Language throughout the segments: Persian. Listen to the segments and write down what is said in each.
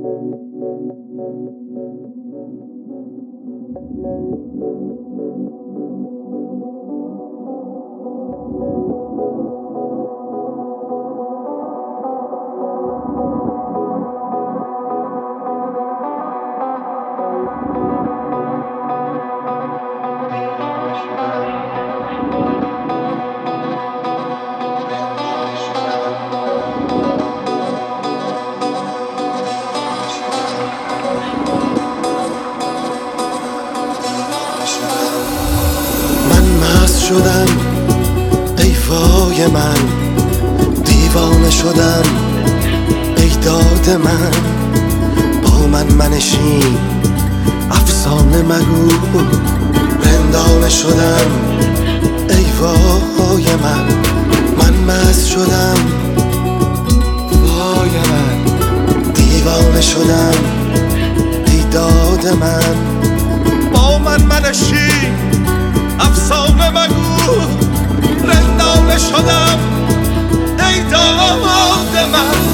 شدم ای وای من، دیوانه شدم ای داد من. با من منشین افسانه مگو، رندانه شدم ای وای من. من مست شدم وای من، دیوانه شدم ای داد من. با من منشین افسانه مگو، رندانه شدم ای داد من.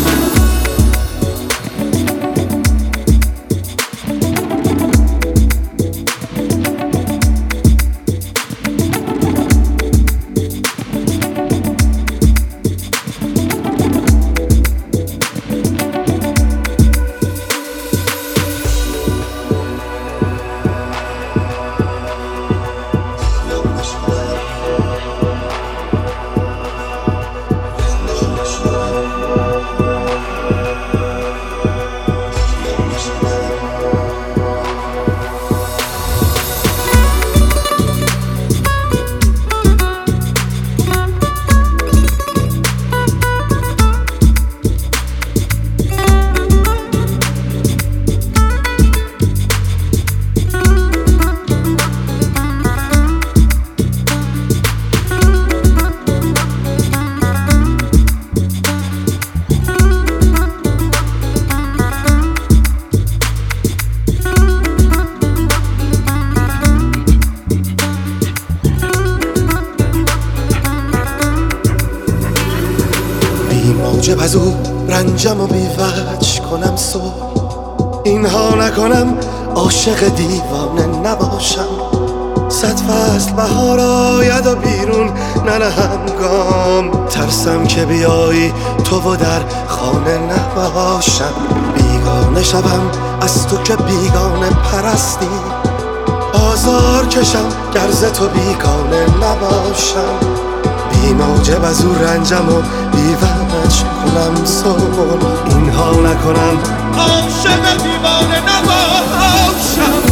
موجب از او رنجم و بیوج کنم صبح، اینها نکنم عاشق دیوانه نباشم. 100 فصل بهار آید و بیرون ننهم گام، ترسم که بیایی تو و در خانه نباشم. بیگانه شوم از تو که بیگانه پرستی، آزار کشم گر ز تو بیگانه نباشم. بی موجب از او رنجم و بیوج کنم صبح، اینها نکنم عاشق دیوانه نباشم.